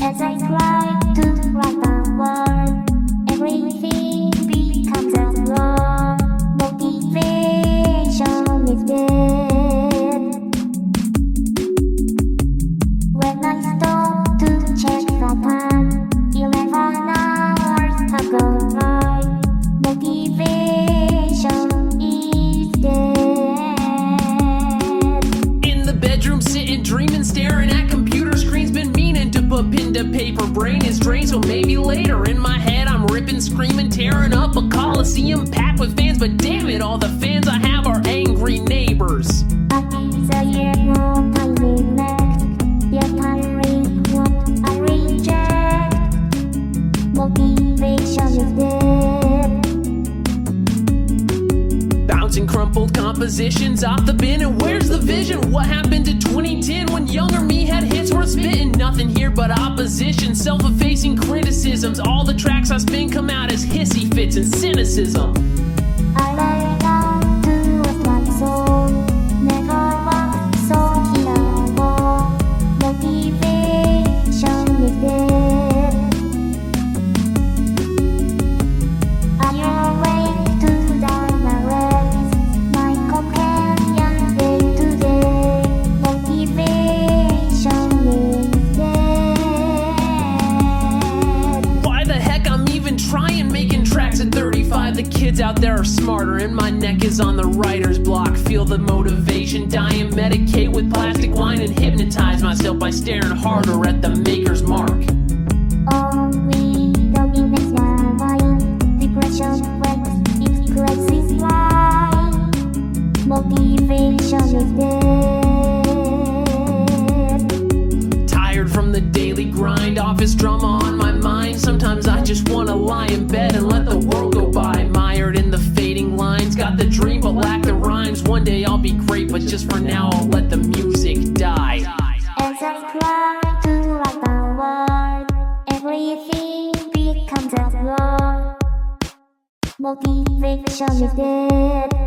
As I try to write the word, everything becomes a blur. Motivation is dead. When I stop to check the time, 11 hours have gone by. Motivation is dead. In the bedroom, sitting, dreaming, staring at computer screens. Been meaning to put pen to paper, brain is drained, so maybe later. In my head I'm ripping, screaming, tearing up a coliseum packed with fans. But damn it, all the fans I have are angry neighbors. A desire more time neglect, yet I what I reject. Motivation is dead. Bouncing crumpled compositions off the bin, and where's the vision? What happened to 2010 when younger me had hits worth spitting? Nothing here but opposition, self-effacing criticisms. All the tracks I spin come out as hissy fits and cynicism. I lay down to rest my soul, never walk so killable. Motivation is dead. I awake to diamonds, my companion day to day. Motivation is dead. Why the heck I'm even trying making tracks at 35? The kids out there are smarter and my neck is on the writer's block. Feel the motivation dying, medicate with plastic wine and hypnotize myself by staring harder at the maker's mark. Only dominates my mind. Depression wakes, it's crazy fly. Motivation is dead. Tired from the daily grind, office drama on my mind. Sometimes I just wanna lie in bed and let the world go by. Mired in the fading lines, got the dream but lack the rhymes. One day I'll be great, but just for now I'll let the music die. As I try to write the word, everything becomes a blur. Motivation is dead.